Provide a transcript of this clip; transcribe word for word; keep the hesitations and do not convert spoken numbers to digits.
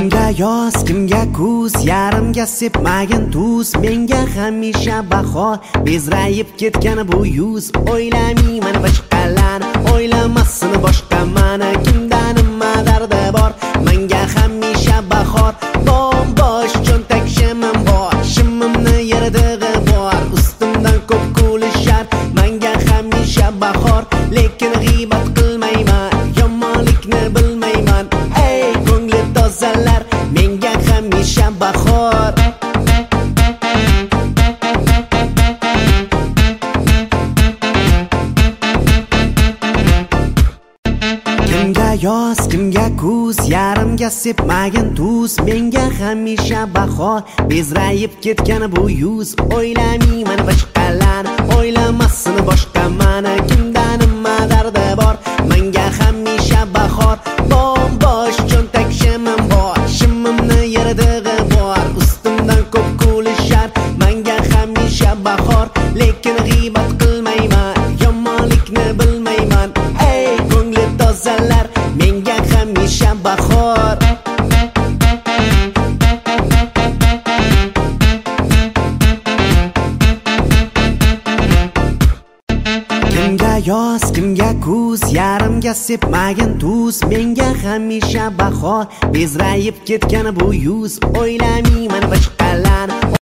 Kimga yoz, kimga kuz, yarimga sepmagin tuz. Menga hamisha bahor, bezrayib ketgan bu yuz. O'ylamayman boshqalarni, o'ylamasin boshqa mani. Kimdan nima dardi bor, menga hamisha bahor. Bombosh cho'ntak shimim bor, shimimni yerdig'i bor. Ustimdan ko'p kulishar, menga hamisha bahor. Lekin g'iybat qilmayman, yomonlikni bilmayman. Ey ko'ngli tozalar, menga hamisha bahor. Kimga yoz, kimga kuz, yarimga sepmagin tuz. Menga hamisha bahor, bezrayib ketgan bu yuz. O'ylamayman boshqalarni, o'ylamasin boshqa mani. Kimdan nima dardi bor, menga hamisha bahor. Bombosh cho'ntak shimim bor, shimimni yerdig'i bor. Ustimdan ko'p kulishar, menga hamisha bahor. Lekin g'iybat qilmayman, yomonlikni bilmayman. Ey ko'ngli tozalar, menga hamisha bahor. Kimga yoz, kimga kuz, yarimga sepmagin tuz. Menga hamisha bahor, bezrayib ketgan bu yuz. O'ylamayman boshqalarni,